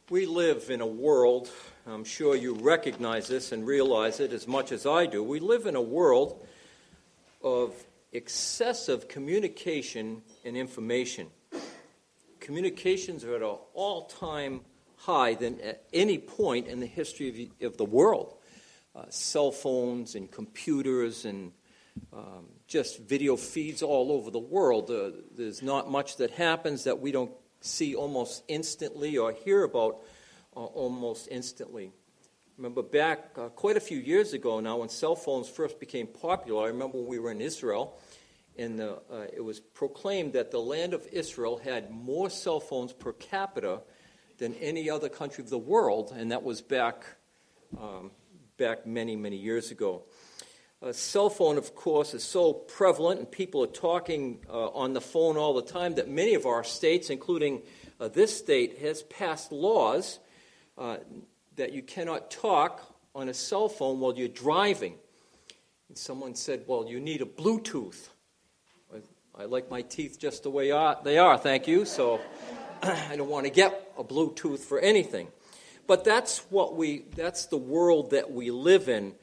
We live in a world, I'm sure you recognize this and realize it as much as I do. We live in a world of excessive communication and information. Communications are at an all-time high than at any point in the history of the world. Cell phones and computers and just video feeds all over the world. There's not much that happens that we don't see almost instantly or hear about almost instantly. Remember back quite a few years ago now when cell phones first became popular, I remember when we were in Israel, and it was proclaimed that the land of Israel had more cell phones per capita than any other country of the world, and that was back many, many years ago. A cell phone, of course, is so prevalent, and people are talking on the phone all the time, that many of our states, including this state, has passed laws that you cannot talk on a cell phone while you're driving. And someone said, well, you need a Bluetooth. I like my teeth just the way they are, thank you, so I don't want to get a Bluetooth for anything. But that's the world that we live in.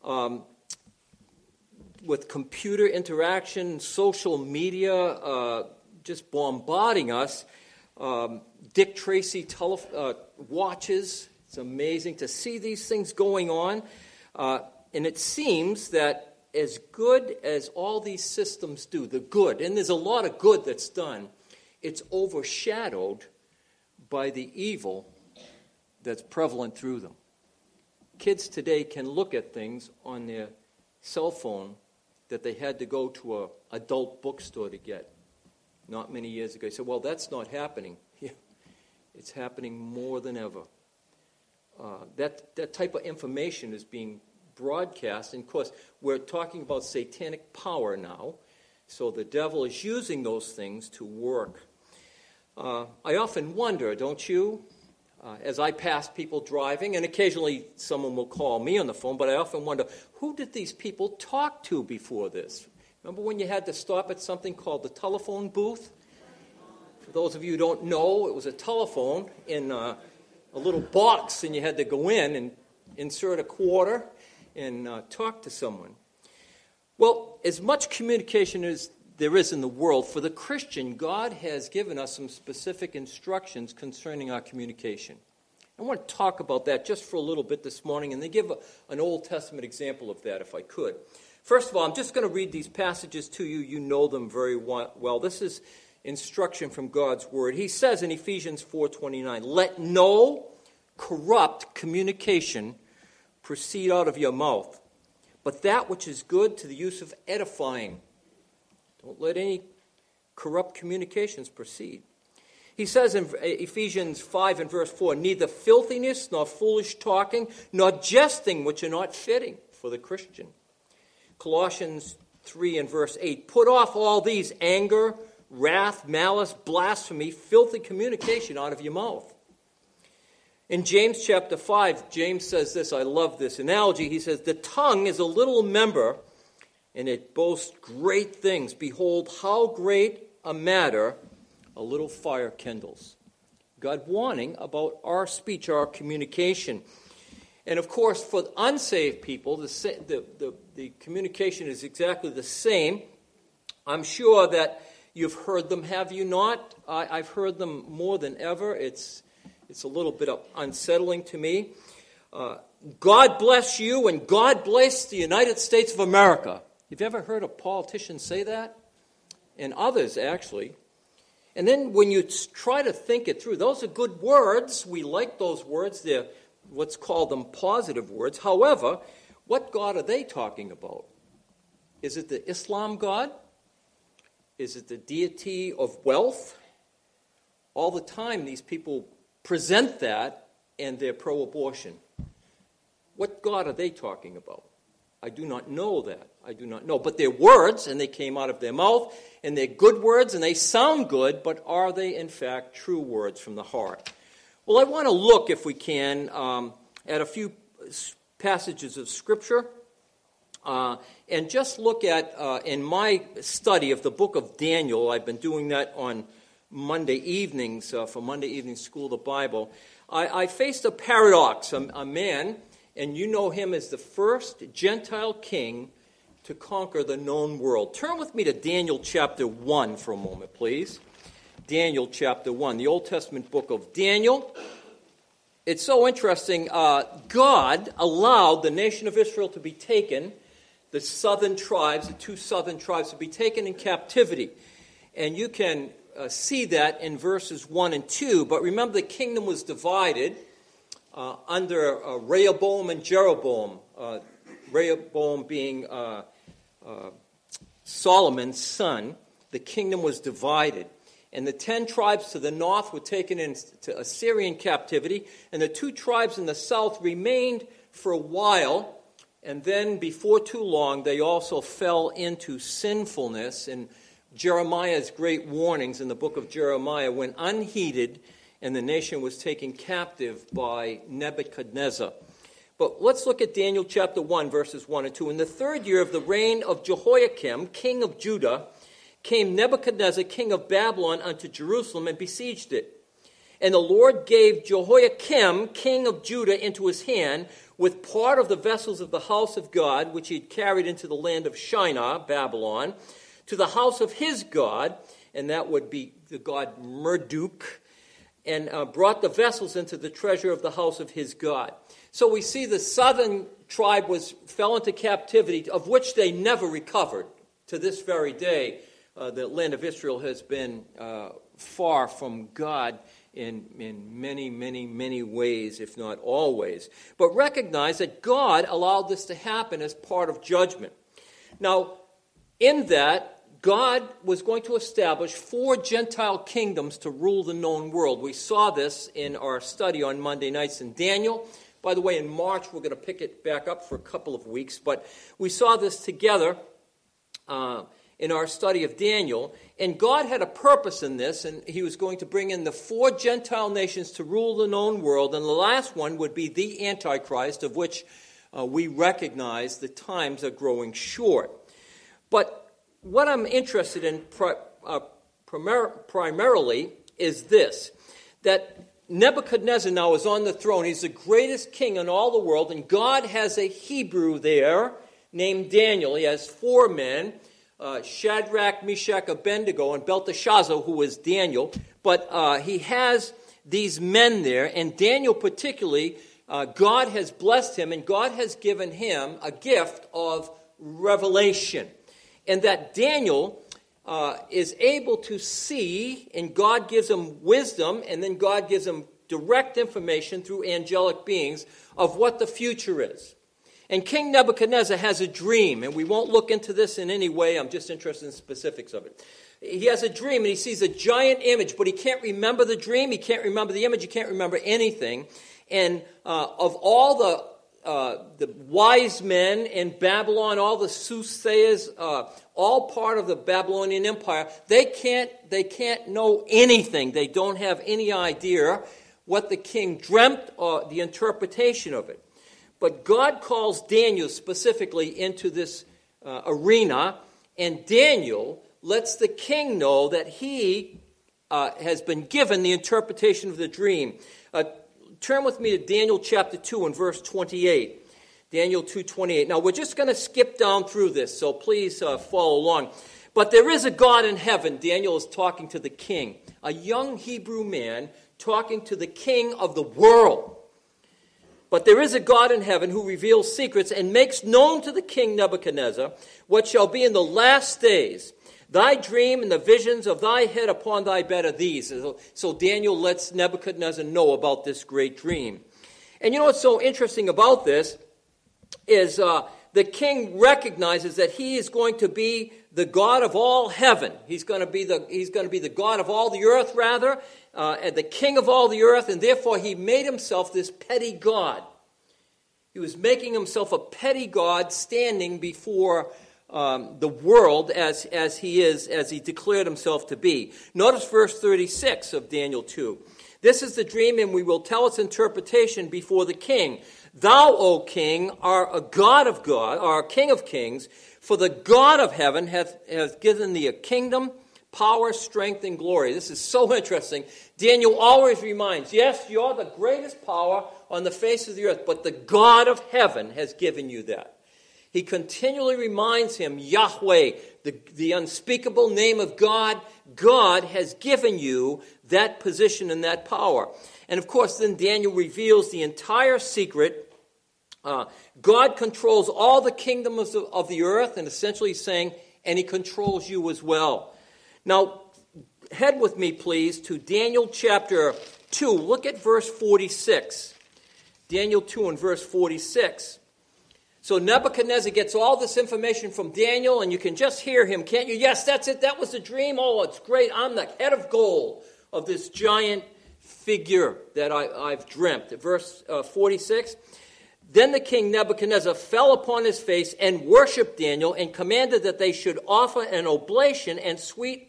With computer interaction, social media just bombarding us, Dick Tracy watches. It's amazing to see these things going on. And it seems that as good as all these systems do, the good, and there's a lot of good that's done, it's overshadowed by the evil that's prevalent through them. Kids today can look at things on their cell phone that they had to go to an adult bookstore to get not many years ago. You say, well, that's not happening. Yeah, it's happening more than ever. That type of information is being broadcast. And, of course, we're talking about satanic power now. So the devil is using those things to work. I often wonder, don't you, as I pass people driving, and occasionally someone will call me on the phone, but I often wonder, who did these people talk to before this? Remember when you had to stop at something called the telephone booth? For those of you who don't know, it was a telephone in a little box, and you had to go in and insert a quarter and talk to someone. Well, as much communication as there is in the world, for the Christian, God has given us some specific instructions concerning our communication. I want to talk about that just for a little bit this morning, and then give an Old Testament example of that, if I could. First of all, I'm just going to read these passages to you. You know them very well. This is instruction from God's Word. He says in Ephesians 4:29, "Let no corrupt communication proceed out of your mouth, but that which is good to the use of edifying." Don't let any corrupt communications proceed. He says in Ephesians 5 and verse 4, "Neither filthiness, nor foolish talking, nor jesting, which are not fitting for the Christian." Colossians 3 and verse 8, "Put off all these: anger, wrath, malice, blasphemy, filthy communication out of your mouth." In James chapter 5, James says this, I love this analogy. He says, "The tongue is a little member, and it boasts great things. Behold, how great a matter a little fire kindles." God warning about our speech, our communication. And of course, for unsaved people, the communication is exactly the same. I'm sure that you've heard them, have you not? I've heard them more than ever. It's a little bit unsettling to me. God bless you, and God bless the United States of America. Have you ever heard a politician say that? And others, actually. And then when you try to think it through, those are good words. We like those words. They're what's called them positive words. However, what God are they talking about? Is it the Islam God? Is it the deity of wealth? All the time these people present that, and they're pro-abortion. What God are they talking about? I do not know that. I do not know. But they're words, and they came out of their mouth, and they're good words, and they sound good, but are they, in fact, true words from the heart? Well, I want to look, if we can, at a few passages of Scripture, and just look at, in my study of the book of Daniel, I've been doing that on Monday evenings, for Monday evening school of the Bible, I faced a paradox. A man, and you know him as the first Gentile king to conquer the known world. Turn with me to Daniel chapter 1 for a moment, please. Daniel chapter 1, the Old Testament book of Daniel. It's so interesting. God allowed the nation of Israel to be taken, the southern tribes, the two southern tribes, to be taken in captivity. And you can see that in verses 1 and 2. But remember, the kingdom was divided under Rehoboam and Jeroboam. Rehoboam being Solomon's son. The kingdom was divided. And the 10 tribes to the north were taken into Assyrian captivity. And the 2 tribes in the south remained for a while. And then, before too long, they also fell into sinfulness. And Jeremiah's great warnings in the book of Jeremiah went unheeded, and the nation was taken captive by Nebuchadnezzar. But let's look at Daniel chapter 1, verses 1 and 2. In the 3rd year of the reign of Jehoiakim, king of Judah, came Nebuchadnezzar, king of Babylon, unto Jerusalem and besieged it. And the Lord gave Jehoiakim, king of Judah, into his hand, with part of the vessels of the house of God, which he had carried into the land of Shinar, Babylon, to the house of his God, and that would be the god Marduk, and brought the vessels into the treasure of the house of his God. So we see the southern tribe fell into captivity, of which they never recovered. To this very day, the land of Israel has been far from God in many, many, many ways, if not always. But recognize that God allowed this to happen as part of judgment. Now, in that, God was going to establish 4 Gentile kingdoms to rule the known world. We saw this in our study on Monday nights in Daniel. By the way, in March, we're going to pick it back up for a couple of weeks. But we saw this together in our study of Daniel. And God had a purpose in this, and he was going to bring in the 4 Gentile nations to rule the known world. And the last one would be the Antichrist, of which we recognize the times are growing short. But what I'm interested in primarily is this, that Nebuchadnezzar now is on the throne. He's the greatest king in all the world, and God has a Hebrew there named Daniel. He has 4 men, Shadrach, Meshach, Abednego, and Belteshazzar, who is Daniel. But he has these men there, and Daniel particularly, God has blessed him, and God has given him a gift of revelation. And that Daniel is able to see, and God gives him wisdom, and then God gives him direct information through angelic beings of what the future is. And King Nebuchadnezzar has a dream, and we won't look into this in any way. I'm just interested in the specifics of it. He has a dream, and he sees a giant image, but he can't remember the dream, he can't remember the image, he can't remember anything. And of all the wise men in Babylon, all the soothsayers, all part of the Babylonian Empire, they can't know anything. They don't have any idea what the king dreamt or the interpretation of it. But God calls Daniel specifically into this arena, and Daniel lets the king know that he has been given the interpretation of the dream. Turn with me to Daniel chapter 2 and verse 28. Daniel 2:28. Now, we're just going to skip down through this, so please follow along. But there is a God in heaven. Daniel is talking to the king, a young Hebrew man talking to the king of the world. But there is a God in heaven who reveals secrets and makes known to the king Nebuchadnezzar what shall be in the last days. Thy dream and the visions of thy head upon thy bed are these. So Daniel lets Nebuchadnezzar know about this great dream. And you know what's so interesting about this is the king recognizes that he is going to be the God of all heaven. He's going to be the God of all the earth, rather, and the king of all the earth, and therefore he made himself this petty God. He was making himself a petty God standing before the world as he declared himself to be. Notice verse 36 of Daniel 2. This is the dream, and we will tell its interpretation before the king. Thou, O king, art a God of God, or a king of kings, for the God of heaven hath given thee a kingdom, power, strength, and glory. This is so interesting. Daniel always reminds, yes, you're the greatest power on the face of the earth, but the God of heaven has given you that. He continually reminds him, Yahweh, the unspeakable name of God, God has given you that position and that power. And of course, then Daniel reveals the entire secret. God controls all the kingdoms of the earth, and essentially he's saying, and he controls you as well. Now, head with me, please, to Daniel chapter 2. Look at verse 46. Daniel 2 and verse 46. So Nebuchadnezzar gets all this information from Daniel, and you can just hear him, can't you? Yes, that's it. That was the dream. Oh, it's great. I'm the head of gold of this giant figure that I've dreamt. Verse 46. Then the king Nebuchadnezzar fell upon his face and worshipped Daniel and commanded that they should offer an oblation and sweet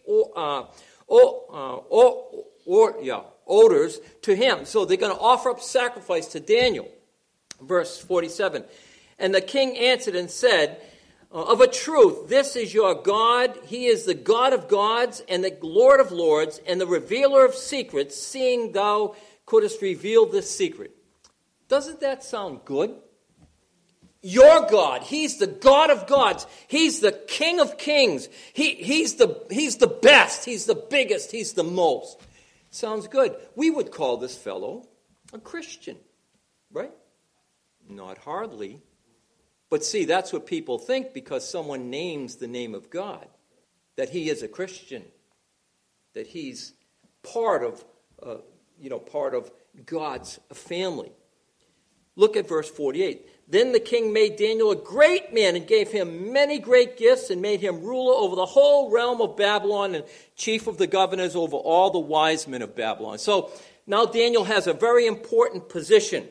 odors to him. So they're going to offer up sacrifice to Daniel. Verse 47. And the king answered and said, of a truth, this is your God. He is the God of gods and the Lord of lords and the revealer of secrets, seeing thou couldst reveal this secret. Doesn't that sound good? Your God. He's the God of gods. He's the King of kings. He's the best. He's the biggest. He's the most. Sounds good. We would call this fellow a Christian, right? Not hardly. But see, that's what people think because someone names the name of God, that he is a Christian, that he's part of God's family. Look at verse 48. Then the king made Daniel a great man and gave him many great gifts and made him ruler over the whole realm of Babylon and chief of the governors over all the wise men of Babylon. So now Daniel has a very important position,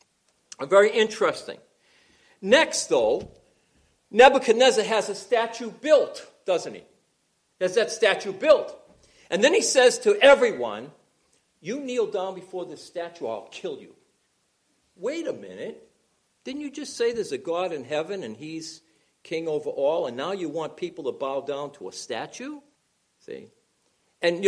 a very interesting. Next, though, Nebuchadnezzar has a statue built, doesn't he? Has that statue built. And then he says to everyone, you kneel down before this statue, I'll kill you. Wait a minute. Didn't you just say there's a God in heaven and he's king over all, and now you want people to bow down to a statue? See? And,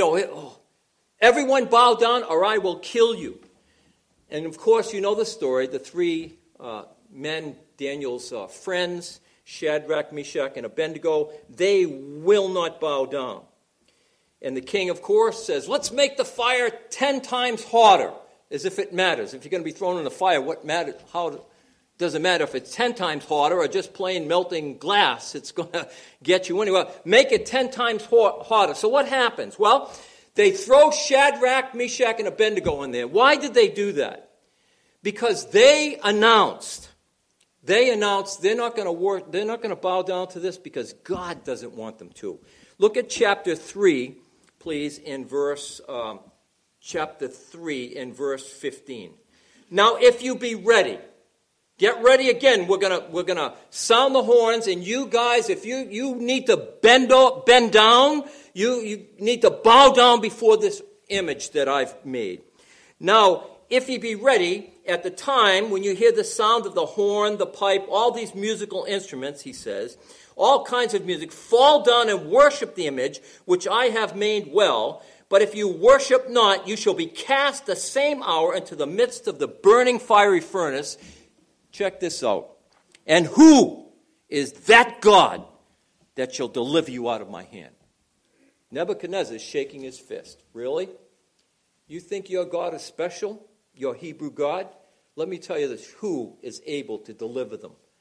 everyone bow down or I will kill you. And, of course, you know the story. The three men, Daniel's friends, Shadrach, Meshach, and Abednego, they will not bow down. And the king, of course, says, let's make the fire 10 times hotter, as if it matters. If you're going to be thrown in the fire, what matters? How does it matter if it's 10 times hotter or just plain melting glass? It's going to get you anyway. Make it 10 times hotter. So what happens? Well, they throw Shadrach, Meshach, and Abednego in there. Why did they do that? Because they announced they're not going to bow down to this because God doesn't want them to. Look at chapter 3, please, in verse chapter 3 in verse 15. Now, if you be ready, get ready again. We're gonna sound the horns, and you guys, if you need to bend down, you need to bow down before this image that I've made. Now, if you be ready, at the time when you hear the sound of the horn, the pipe, all these musical instruments, he says, all kinds of music, fall down and worship the image which I have made well. But if you worship not, you shall be cast the same hour into the midst of the burning fiery furnace. Check this out. And who is that God that shall deliver you out of my hand? Nebuchadnezzar is shaking his fist. Really? You think your God is special? Your Hebrew God? Let me tell you this. Who is able to deliver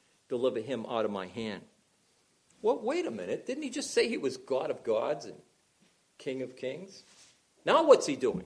him out of my hand? Well, wait a minute. Didn't he just say he was God of gods and King of kings? Now what's he doing?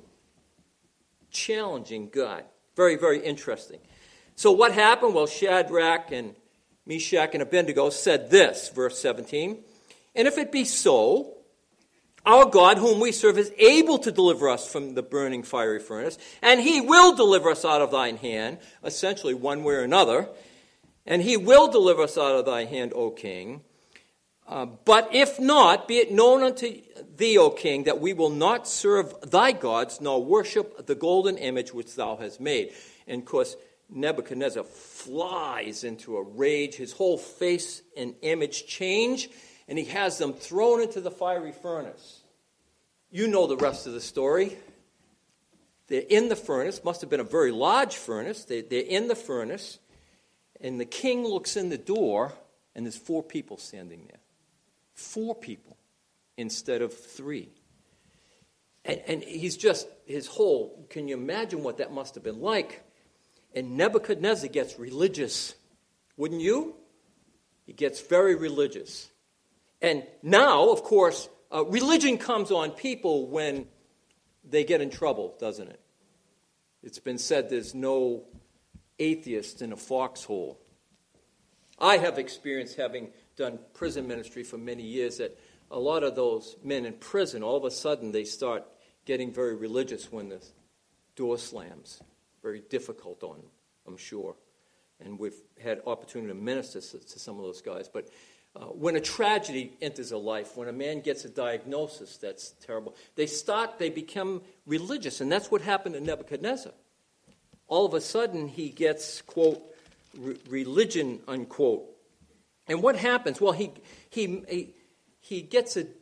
Challenging God. Very, very interesting. So what happened? Well, Shadrach and Meshach and Abednego said this, verse 17. And if it be so, our God, whom we serve, is able to deliver us from the burning fiery furnace, and he will deliver us out of thine hand, essentially one way or another, and he will deliver us out of thy hand, O king. But if not, be it known unto thee, O king, that we will not serve thy gods, nor worship the golden image which thou hast made. And of course, Nebuchadnezzar flies into a rage. His whole face and image change, and he has them thrown into the fiery furnace. You know the rest of the story. They're in the furnace. Must have been a very large furnace. They're in the furnace. And the king looks in the door, and there's 4 people standing there. 4 people instead of 3. And he's just, his whole, can you imagine what that must have been like? And Nebuchadnezzar gets religious. Wouldn't you? He gets very religious. And now, of course, religion comes on people when they get in trouble, doesn't it? It's been said there's no atheist in a foxhole. I have experience, having done prison ministry for many years, that a lot of those men in prison, all of a sudden they start getting very religious when the door slams. Very difficult on them, I'm sure. And we've had opportunity to minister to some of those guys. But when a tragedy enters a life, when a man gets a diagnosis that's terrible, they become religious. And that's what happened to Nebuchadnezzar. All of a sudden, he gets, quote, religion, unquote. And what happens? Well, he gets a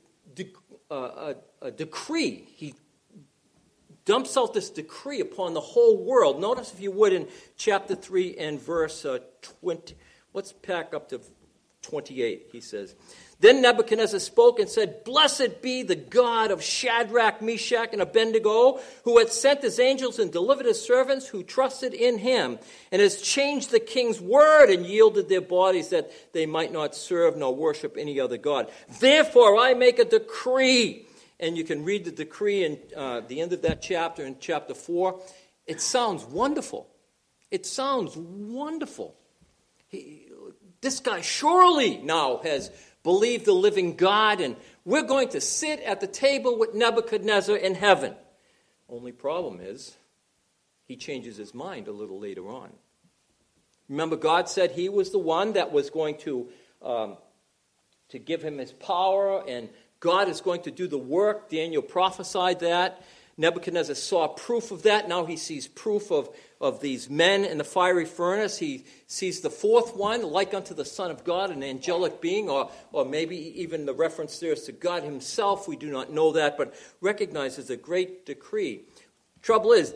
decree. He dumps out this decree upon the whole world. Notice, if you would, in chapter 3 and verse 20. Let's back up to 28, he says. Then Nebuchadnezzar spoke and said, "Blessed be the God of Shadrach, Meshach, and Abednego, who hath sent his angels and delivered his servants who trusted in him, and has changed the king's word and yielded their bodies that they might not serve nor worship any other god. Therefore I make a decree." And you can read the decree in the end of that chapter, in chapter 4. It sounds wonderful. It sounds wonderful. This guy surely now has believed the living God, and we're going to sit at the table with Nebuchadnezzar in heaven. Only problem is, he changes his mind a little later on. Remember, God said he was the one that was going to give him his power, and God is going to do the work. Daniel prophesied that. Nebuchadnezzar saw proof of that. Now he sees proof of these men in the fiery furnace. He sees the 4th one, like unto the Son of God, an angelic being, or maybe even the reference there is to God himself. We do not know that, but recognizes a great decree. Trouble is,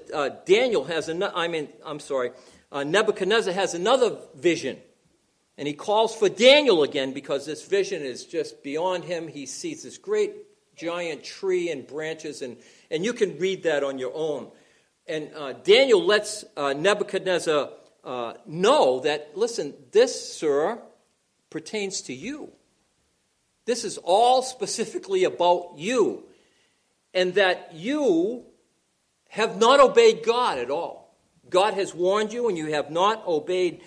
Nebuchadnezzar has another vision. And he calls for Daniel again, because this vision is just beyond him. He sees this great giant tree and branches, and you can read that on your own. And Daniel lets Nebuchadnezzar know that, listen, this, sir, pertains to you. This is all specifically about you, and that you have not obeyed God at all. God has warned you, and you have not obeyed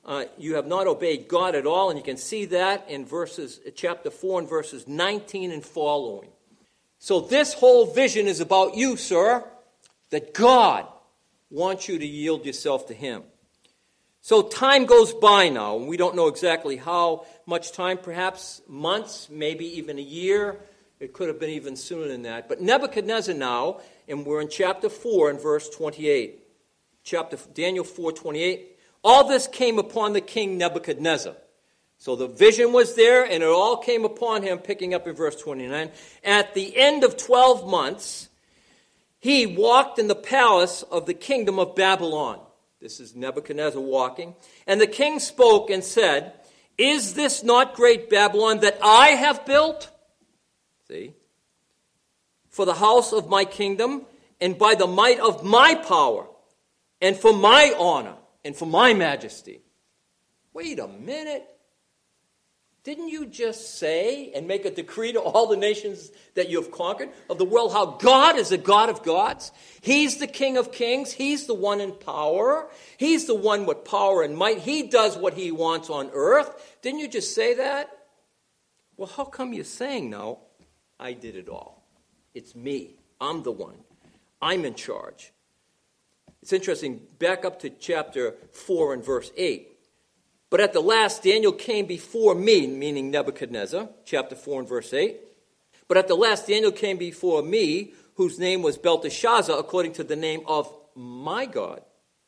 God at all, and you can see that in chapter 4 and verses 19 and following. So this whole vision is about you, sir, that God wants you to yield yourself to him. So time goes by now, and we don't know exactly how much time, perhaps months, maybe even a year. It could have been even sooner than that. But Nebuchadnezzar now, and we're in chapter 4 and verse 28. Daniel 4:28. All this came upon the king Nebuchadnezzar. So the vision was there, and it all came upon him, picking up in verse 29. At the end of 12 months, he walked in the palace of the kingdom of Babylon. This is Nebuchadnezzar walking. And the king spoke and said, "Is this not great Babylon that I have built?" See? "For the house of my kingdom, and by the might of my power, and for my honor, and for my majesty." Wait a minute. Didn't you just say and make a decree to all the nations that you have conquered of the world how God is a God of gods? He's the King of kings. He's the one in power. He's the one with power and might. He does what he wants on earth. Didn't you just say that? Well, how come you're saying now, I did it all? It's me. I'm the one. I'm in charge. It's interesting. Back up to chapter 4 and verse 8. "But at the last Daniel came before me," meaning Nebuchadnezzar, chapter 4 and verse 8. "But at the last Daniel came before me, whose name was Belteshazzar, according to the name of my God,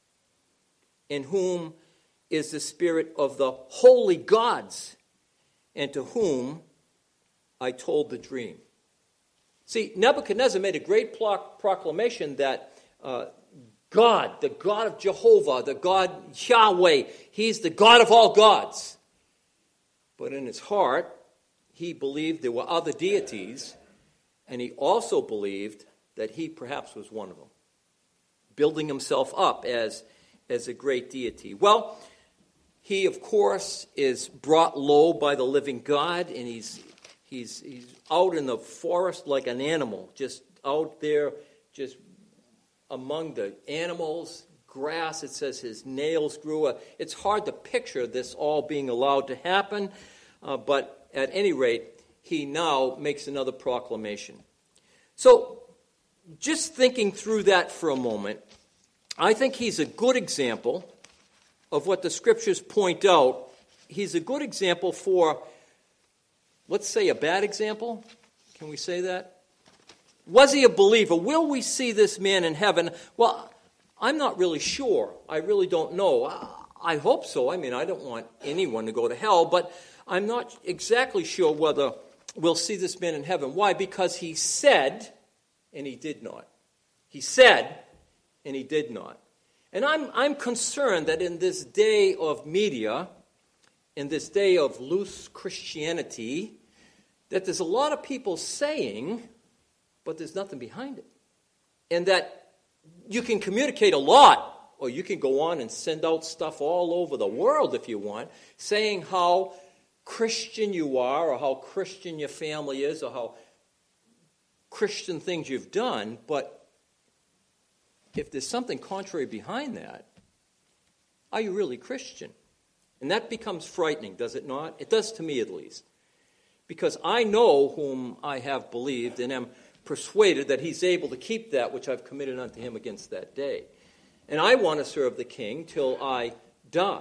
in whom is the spirit of the holy gods, and to whom I told the dream." See, Nebuchadnezzar made a great proclamation that God, the God of Jehovah, the God Yahweh, he's the God of all gods. But in his heart, he believed there were other deities, and he also believed that he perhaps was one of them, building himself up as a great deity. Well, he, of course, is brought low by the living God, and he's out in the forest like an animal, just out there, just among the animals, grass. It says his nails grew. It's hard to picture this all being allowed to happen, but at any rate, he now makes another proclamation. So, just thinking through that for a moment, I think he's a good example of what the Scriptures point out. He's a good example for, let's say, a bad example. Can we say that? Was he a believer? Will we see this man in heaven? Well, I'm not really sure. I really don't know. I hope so. I mean, I don't want anyone to go to hell, but I'm not exactly sure whether we'll see this man in heaven. Why? Because he said, and he did not. He said, and he did not. And I'm concerned that in this day of media, in this day of loose Christianity, that there's a lot of people saying, but there's nothing behind it. And that you can communicate a lot, or you can go on and send out stuff all over the world if you want, saying how Christian you are, or how Christian your family is, or how Christian things you've done, but if there's something contrary behind that, are you really Christian? And that becomes frightening, does it not? It does to me at least. Because I know whom I have believed and am persuaded that he's able to keep that which I've committed unto him against that day. And I want to serve the king till I die.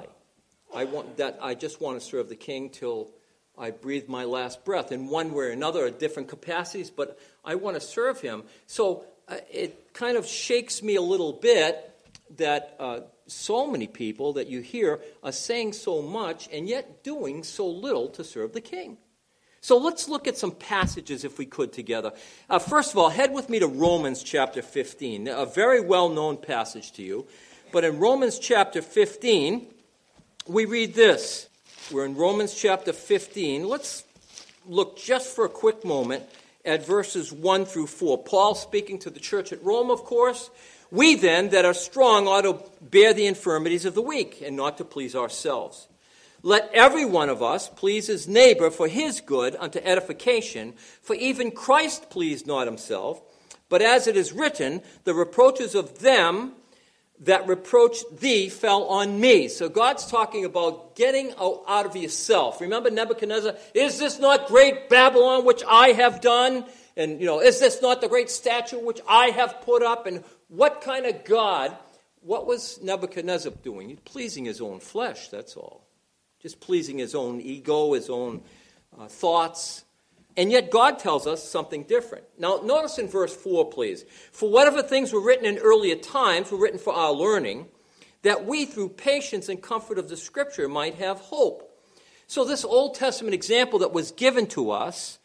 I just want to serve the king till I breathe my last breath in one way or another at different capacities, but I want to serve him. So it kind of shakes me a little bit that so many people that you hear are saying so much and yet doing so little to serve the king. So let's look at some passages, if we could, together. First of all, head with me to Romans chapter 15, a very well-known passage to you. But in Romans chapter 15, we read this. We're in Romans chapter 15. Let's look just for a quick moment at verses 1 through 4. Paul speaking to the church at Rome, of course. We then that are strong ought to bear the infirmities of the weak and not to please ourselves. Let every one of us please his neighbor for his good unto edification, for even Christ pleased not himself, but as it is written, the reproaches of them that reproached thee fell on me. So God's talking about getting out of yourself. Remember Nebuchadnezzar, is this not great Babylon which I have done? And, is this not the great statue which I have put up? And what kind of God, what was Nebuchadnezzar doing? He's pleasing his own flesh, that's all. Just pleasing his own ego, his own thoughts. And yet God tells us something different. Now, notice in verse 4, please. For whatever things were written in earlier times were written for our learning, that we, through patience and comfort of the Scripture, might have hope. So this Old Testament example that was given to us,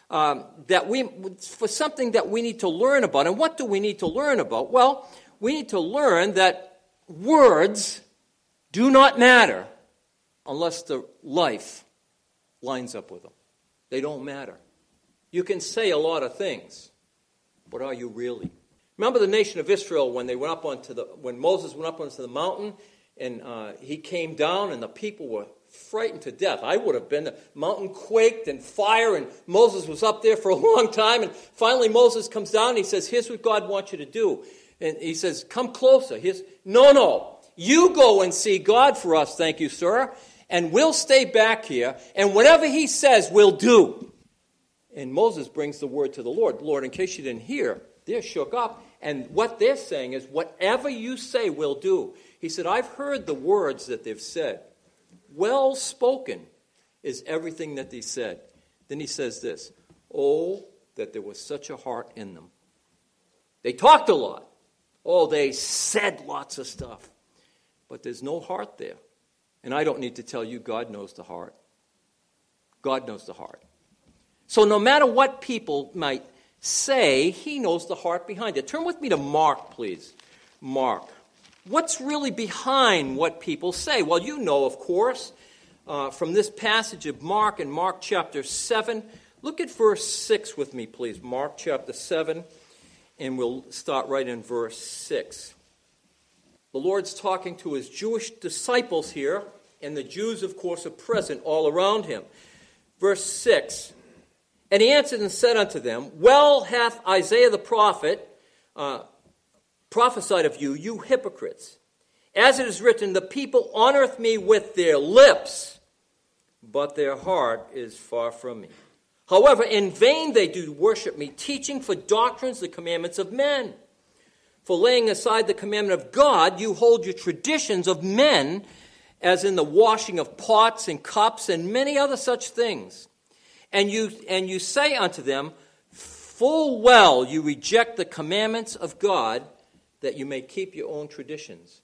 for something that we need to learn about. And what do we need to learn about? Well, we need to learn that words do not matter unless the life lines up with them. They don't matter. You can say a lot of things, but are you really? Remember the nation of Israel when Moses went up onto the mountain and he came down and the people were frightened to death. I would have been. The mountain quaked and fire, and Moses was up there for a long time. And finally Moses comes down and he says, here's what God wants you to do. And he says, come closer. No. You go and see God for us, thank you, sir. And we'll stay back here, and whatever he says, we'll do. And Moses brings the word to the Lord. Lord, in case you didn't hear, they're shook up. And what they're saying is, whatever you say, we'll do. He said, I've heard the words that they've said. Well spoken is everything that they said. Then he says this, oh, that there was such a heart in them. They talked a lot. Oh, they said lots of stuff. But there's no heart there. And I don't need to tell you, God knows the heart. God knows the heart. So no matter what people might say, he knows the heart behind it. Turn with me to Mark, please. Mark. What's really behind what people say? Well, you know, of course, from this passage of Mark in Mark chapter 7. Look at verse 6 with me, please. Mark chapter 7, and we'll start right in verse 6. The Lord's talking to his Jewish disciples here, and the Jews, of course, are present all around him. Verse 6, and he answered and said unto them, well hath Isaiah the prophet prophesied of you, you hypocrites. As it is written, the people honoreth me with their lips, but their heart is far from me. However, in vain they do worship me, teaching for doctrines the commandments of men. For laying aside the commandment of God, you hold your traditions of men, as in the washing of pots and cups and many other such things. And you say unto them, full well you reject the commandments of God, that you may keep your own traditions.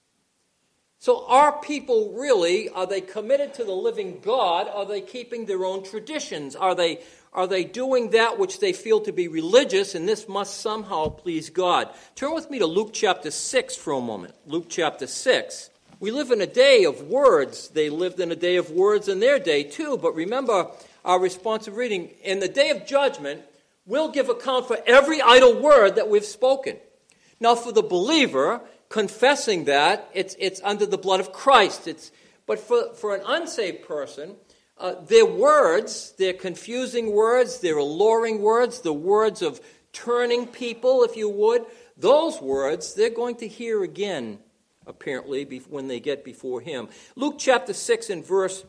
So are people really, are they committed to the living God? Are they keeping their own traditions? Are they doing that which they feel to be religious, and this must somehow please God? Turn with me to Luke chapter 6 for a moment. Luke chapter 6. We live in a day of words. They lived in a day of words in their day too, but remember our responsive reading. In the day of judgment, we'll give account for every idle word that we've spoken. Now for the believer, confessing that, it's under the blood of Christ. But for an unsaved person, their words, their confusing words, their alluring words, the words of turning people, if you would, those words they're going to hear again, apparently, when they get before him. Luke chapter 6 and verse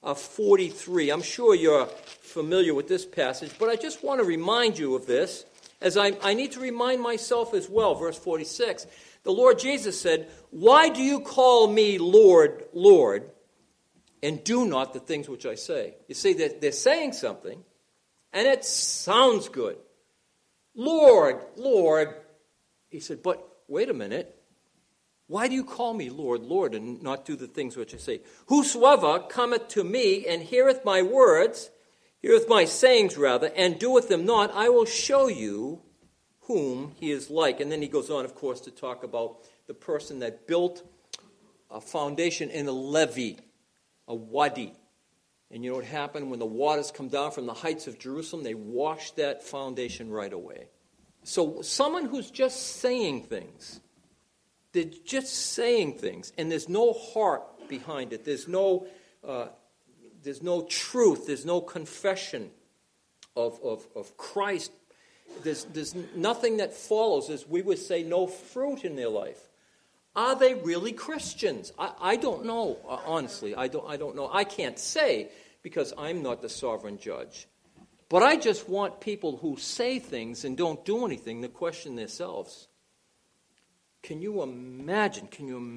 43. I'm sure you're familiar with this passage, but I just want to remind you of this, as I need to remind myself as well. Verse 46. The Lord Jesus said, why do you call me Lord, Lord, and do not the things which I say? You see, they're saying something, and it sounds good. Lord, Lord. He said, but wait a minute. Why do you call me Lord, Lord, and not do the things which I say? Whosoever cometh to me and heareth my words, heareth my sayings rather, and doeth them not, I will show you whom he is like. And then he goes on, of course, to talk about the person that built a foundation in a levee, a wadi. And you know what happened? When the waters come down from the heights of Jerusalem, they washed that foundation right away. So someone who's just saying things, they're just saying things, and there's no heart behind it. There's no truth. There's no confession of Christ. There's nothing that follows, as we would say, no fruit in their life. Are they really Christians? I don't know, honestly. I don't know. I can't say, because I'm not the sovereign judge. But I just want people who say things and don't do anything to question themselves. Can you imagine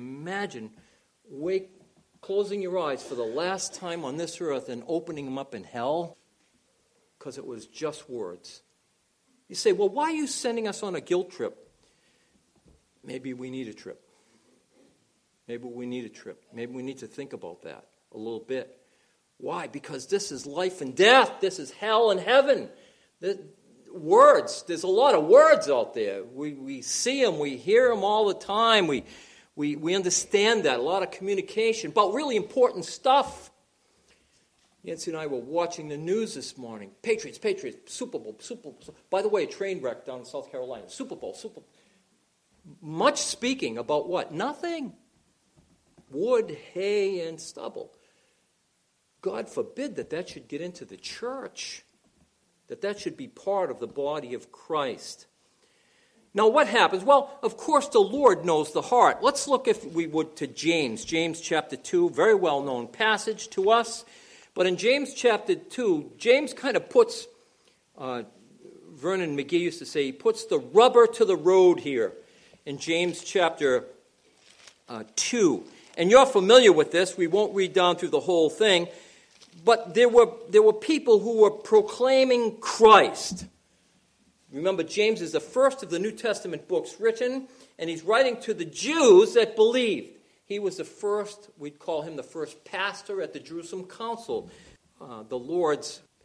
closing your eyes for the last time on this earth and opening them up in hell? Because it was just words. You say, well, why are you sending us on a guilt trip? Maybe we need a trip. Maybe we need a trip. Maybe we need to think about that a little bit. Why? Because this is life and death. This is hell and heaven. Words. There's a lot of words out there. We see them. We hear them all the time. We understand that. A lot of communication about really important stuff. Nancy and I were watching the news this morning. Patriots, Super Bowl. By the way, a train wreck down in South Carolina. Super Bowl. Much speaking about what? Nothing. Wood, hay, and stubble. God forbid that should get into the church. That should be part of the body of Christ. Now what happens? Well, of course the Lord knows the heart. Let's look, if we would, to James. James chapter 2, very well-known passage to us. But in James chapter 2, James kind of puts, Vernon McGee used to say, he puts the rubber to the road here in James chapter 2. And you're familiar with this. We won't read down through the whole thing. But there were people who were proclaiming Christ. Remember, James is the first of the New Testament books written, and he's writing to the Jews that believed. He was the first, we'd call him the first pastor at the Jerusalem Council, the Lord's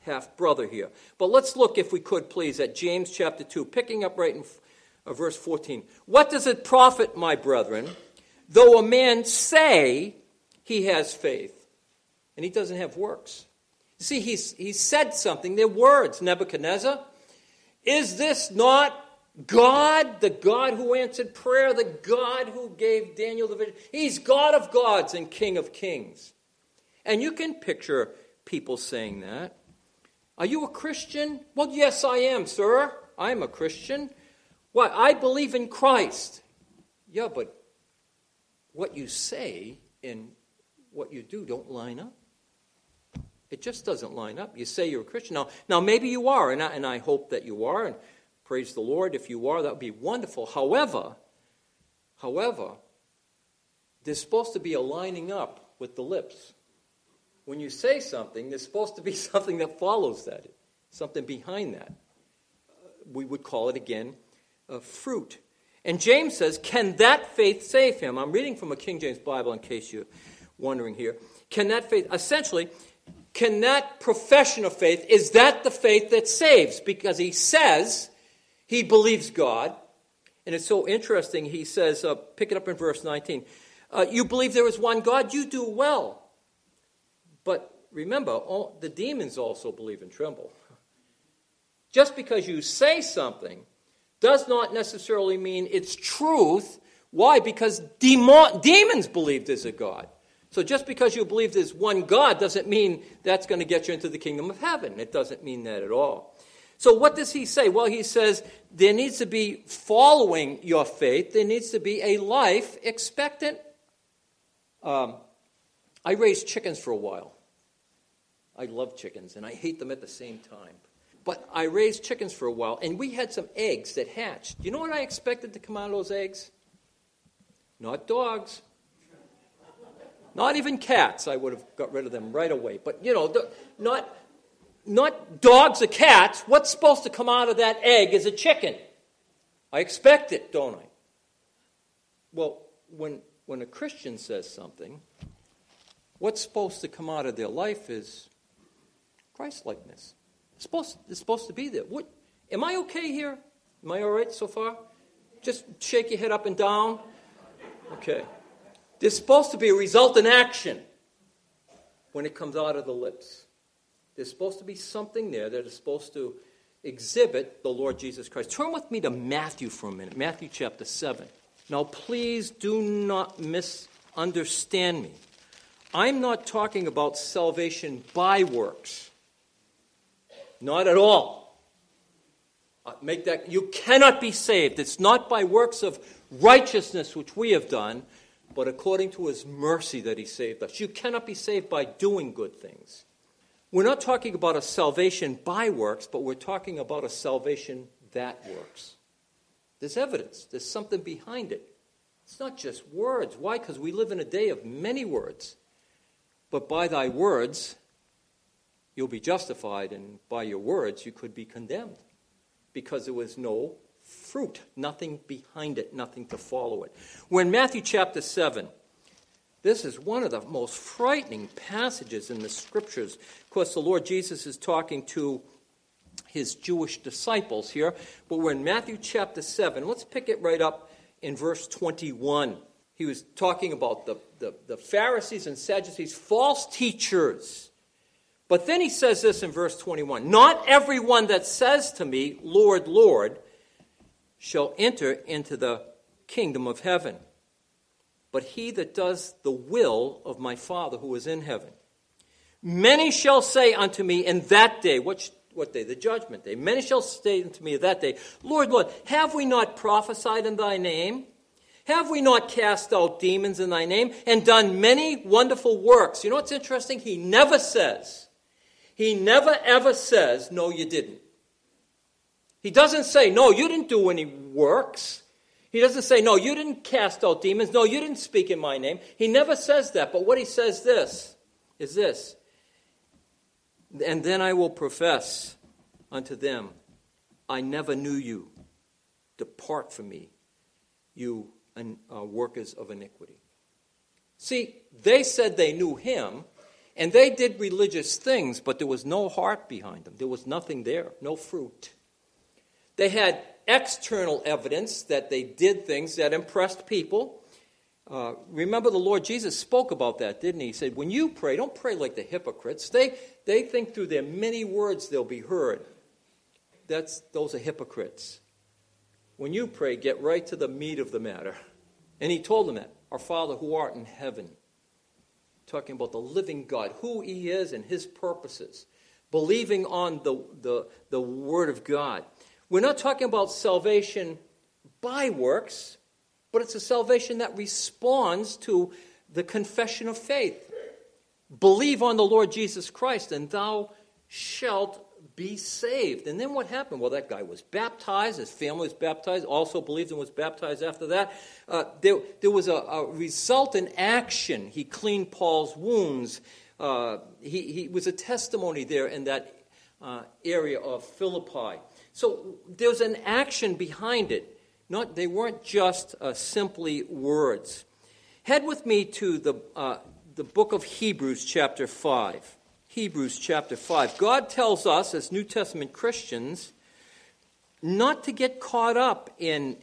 half-brother here. But let's look, if we could, please, at James chapter 2, picking up right in verse 14. What does it profit, my brethren, though a man say he has faith, and he doesn't have works? You see, he said something. They're words, Nebuchadnezzar. Is this not God, the God who answered prayer, the God who gave Daniel the vision? He's God of gods and King of kings. And you can picture people saying that. Are you a Christian? Well, yes, I am, sir. I'm a Christian. What? I believe in Christ. Yeah, but what you say and what you do don't line up. It just doesn't line up. You say you're a Christian. Now maybe you are, and I hope that you are, and praise the Lord if you are. That would be wonderful. However, there's supposed to be a lining up with the lips. When you say something, there's supposed to be something that follows that, something behind that. We would call it, again, fruit. And James says, can that faith save him? I'm reading from a King James Bible in case you're wondering here. Can that faith, essentially, can that profession of faith, is that the faith that saves? Because he says he believes God. And it's so interesting, he says, pick it up in verse 19. You believe there is one God, you do well. But remember, the demons also believe and tremble. Just because you say something does not necessarily mean it's truth. Why? Because demons believe there's a God. So just because you believe there's one God doesn't mean that's going to get you into the kingdom of heaven. It doesn't mean that at all. So what does he say? Well, he says there needs to be, following your faith, there needs to be a life expectant. I raised chickens for a while. I love chickens, and I hate them at the same time. But I raised chickens for a while, and we had some eggs that hatched. You know what I expected to come out of those eggs? Not dogs. Not even cats. I would have got rid of them right away. But, not dogs or cats. What's supposed to come out of that egg is a chicken. I expect it, don't I? Well, when a Christian says something, what's supposed to come out of their life is Christ-likeness. It's supposed to be there. Am I okay here? Am I all right so far? Just shake your head up and down. Okay. There's supposed to be a result in action when it comes out of the lips. There's supposed to be something there that is supposed to exhibit the Lord Jesus Christ. Turn with me to Matthew for a minute. Matthew chapter 7. Now, please do not misunderstand me. I'm not talking about salvation by works. Not at all. Make that, you cannot be saved. It's not by works of righteousness which we have done, but according to his mercy that he saved us. You cannot be saved by doing good things. We're not talking about a salvation by works, but we're talking about a salvation that works. There's evidence. There's something behind it. It's not just words. Why? Because we live in a day of many words. But by thy words, you'll be justified, and by your words, you could be condemned. Because there was no fruit, nothing behind it, nothing to follow it. We're in Matthew chapter 7. This is one of the most frightening passages in the Scriptures. Of course, the Lord Jesus is talking to his Jewish disciples here, but we're in Matthew chapter 7. Let's pick it right up in verse 21. He was talking about the Pharisees and Sadducees, false teachers. But then he says this in verse 21, not everyone that says to me, Lord, Lord, shall enter into the kingdom of heaven, but he that does the will of my Father who is in heaven. Many shall say unto me in that day, what day? The judgment day. Many shall say unto me that day, Lord, Lord, have we not prophesied in thy name? Have we not cast out demons in thy name and done many wonderful works? You know what's interesting? He never ever says, no, you didn't. He doesn't say, no, you didn't do any works. He doesn't say, no, you didn't cast out demons. No, you didn't speak in my name. He never says that. But what he says is this. And then I will profess unto them, I never knew you. Depart from me, you workers of iniquity. See, they said they knew him, And they did religious things, but there was no heart behind them. There was nothing there, no fruit. They had external evidence that they did things that impressed people. Remember, the Lord Jesus spoke about that, didn't he? He said, when you pray, don't pray like the hypocrites. They think through their many words they'll be heard. Those are hypocrites. When you pray, get right to the meat of the matter. And he told them that, our Father who art in heaven. Talking about the living God, who he is and his purposes. Believing on the Word of God. We're not talking about salvation by works, but it's a salvation that responds to the confession of faith. Believe on the Lord Jesus Christ, and thou shalt be saved. And then what happened? Well, that guy was baptized. His family was baptized, also believed and was baptized after that. There was a resultant action. He cleaned Paul's wounds. He was a testimony there in that area of Philippi. So there's an action behind it. They weren't just simply words. Head with me to the book of Hebrews chapter 5. Hebrews chapter 5. God tells us as New Testament Christians not to get caught up in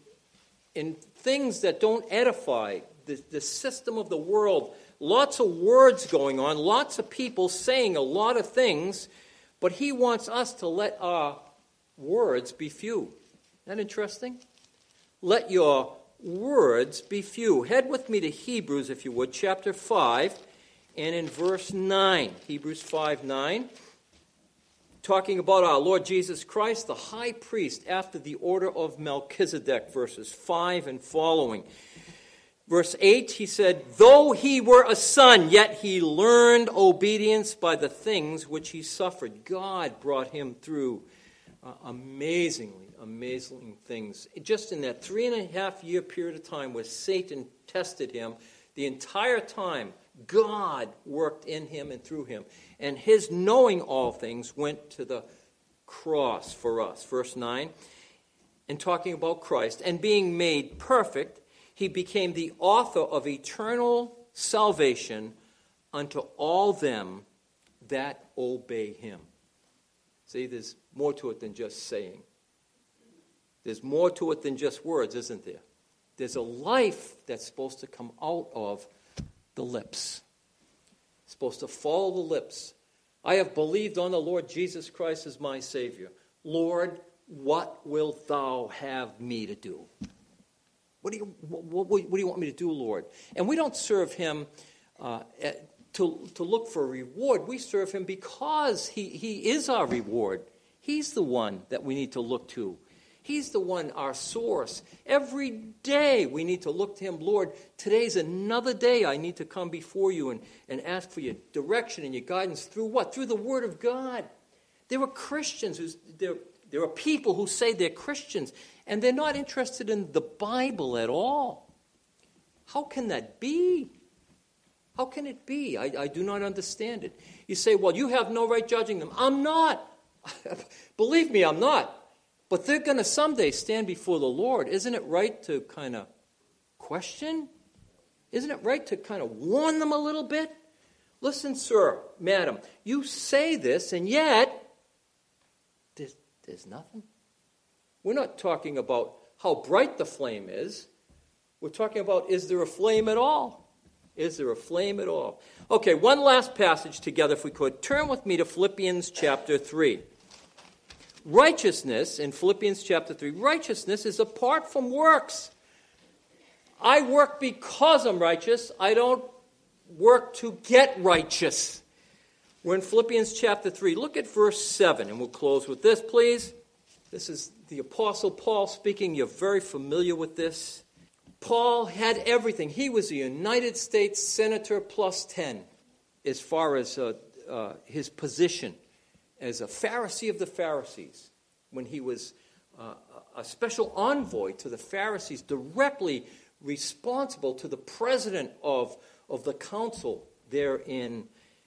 things that don't edify, the system of the world. Lots of words going on, lots of people saying a lot of things, but he wants us to let our words be few. Isn't that interesting? Let your words be few. Head with me to Hebrews, if you would, chapter 5, and in verse 9. Hebrews 5:9. Talking about our Lord Jesus Christ, the high priest after the order of Melchizedek, verses 5 and following. Verse 8, he said, though he were a son, yet he learned obedience by the things which he suffered. God brought him through amazing things. Just in that 3.5-year period of time where Satan tested him, the entire time, God worked in him and through him. And his knowing all things went to the cross for us. Verse 9, and talking about Christ, and being made perfect, he became the author of eternal salvation unto all them that obey him. See, there's more to it than just saying. There's more to it than just words, isn't there? There's a life that's supposed to come out of the lips. It's supposed to follow the lips. I have believed on the Lord Jesus Christ as my Savior. Lord, what wilt thou have me to do? What do you want me to do, Lord? And we don't serve him to look for a reward. We serve him because he is our reward. He's the one that we need to look to. He's the one, our source. Every day we need to look to him. Lord, today's another day I need to come before you and ask for your direction and your guidance through what? Through the Word of God. There are Christians, there are people who say they're Christians, and they're not interested in the Bible at all. How can that be? How can it be? I do not understand it. You say, well, you have no right judging them. I'm not. Believe me, I'm not. But they're going to someday stand before the Lord. Isn't it right to kind of question? Isn't it right to kind of warn them a little bit? Listen, sir, madam, you say this, and yet there's nothing. We're not talking about how bright the flame is. We're talking about, is there a flame at all? Is there a flame at all? Okay, one last passage together, if we could. Turn with me to Philippians chapter 3. Righteousness, in Philippians chapter 3, righteousness is apart from works. I work because I'm righteous. I don't work to get righteous. We're in Philippians chapter 3. Look at verse 7, and we'll close with this, please. This is the Apostle Paul speaking. You're very familiar with this. Paul had everything. He was a United States Senator plus 10 as far as his position as a Pharisee of the Pharisees, when he was a special envoy to the Pharisees, directly responsible to the president of the council there in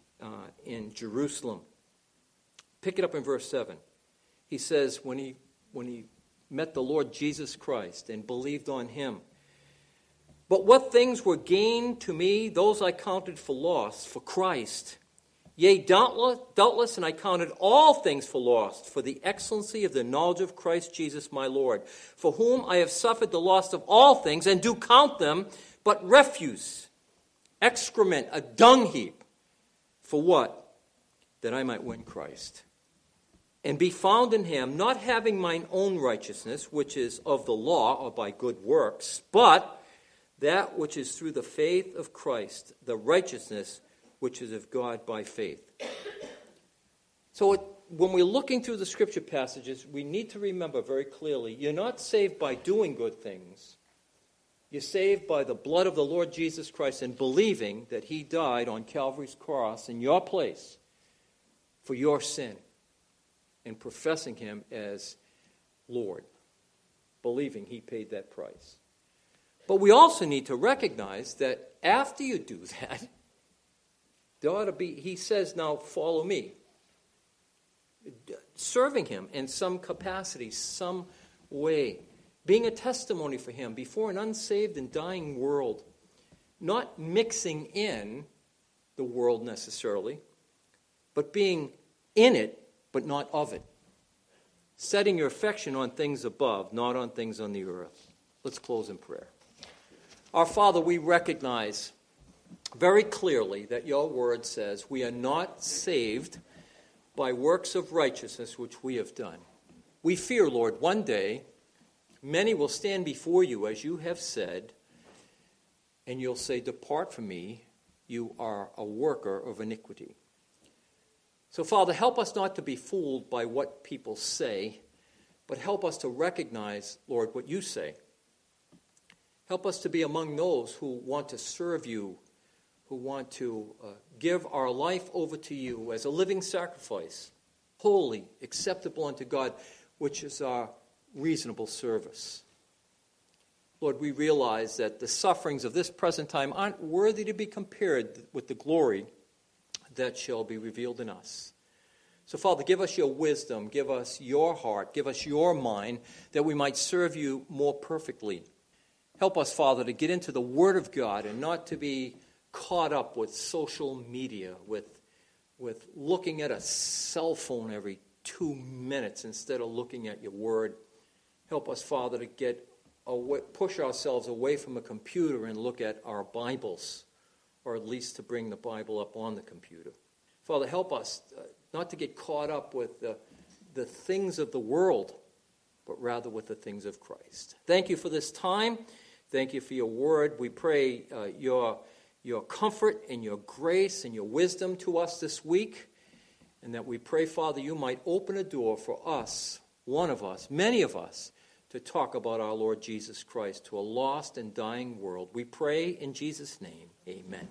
Jerusalem. Pick it up in verse 7. He says, when he met the Lord Jesus Christ and believed on him, But what things were gained to me, those I counted for loss for Christ. Yea, doubtless, and I counted all things for loss, for the excellency of the knowledge of Christ Jesus my Lord, for whom I have suffered the loss of all things, and do count them but refuse, excrement, a dung heap. For what? That I might win Christ, and be found in him, not having mine own righteousness, which is of the law or by good works, but that which is through the faith of Christ, the righteousness which is of God by faith. So when we're looking through the scripture passages, we need to remember very clearly, you're not saved by doing good things. You're saved by the blood of the Lord Jesus Christ and believing that he died on Calvary's cross in your place for your sin, and professing him as Lord, believing he paid that price. But we also need to recognize that after you do that, there ought to be, he says, now follow me. Serving him in some capacity, some way. Being a testimony for him before an unsaved and dying world. Not mixing in the world necessarily, but being in it, but not of it. Setting your affection on things above, not on things on the earth. Let's close in prayer. Our Father, we recognize very clearly that your word says we are not saved by works of righteousness which we have done. We fear, Lord, one day many will stand before you, as you have said, and you'll say, depart from me, you are a worker of iniquity. So, Father, help us not to be fooled by what people say, but help us to recognize, Lord, what you say. Help us to be among those who want to serve you, who want to give our life over to you as a living sacrifice, holy, acceptable unto God, which is our reasonable service. Lord, we realize that the sufferings of this present time aren't worthy to be compared with the glory that shall be revealed in us. So, Father, give us your wisdom, give us your heart, give us your mind, that we might serve you more perfectly. Help us, Father, to get into the Word of God and not to be caught up with social media, with looking at a cell phone every 2 minutes instead of looking at your Word. Help us, Father, to push ourselves away from a computer and look at our Bibles, or at least to bring the Bible up on the computer. Father, help us not to get caught up with the things of the world, but rather with the things of Christ. Thank you for this time. Thank you for your word. We pray your comfort and your grace and your wisdom to us this week, and that we pray, Father, you might open a door for us, one of us, many of us, to talk about our Lord Jesus Christ to a lost and dying world. We pray in Jesus' name, amen.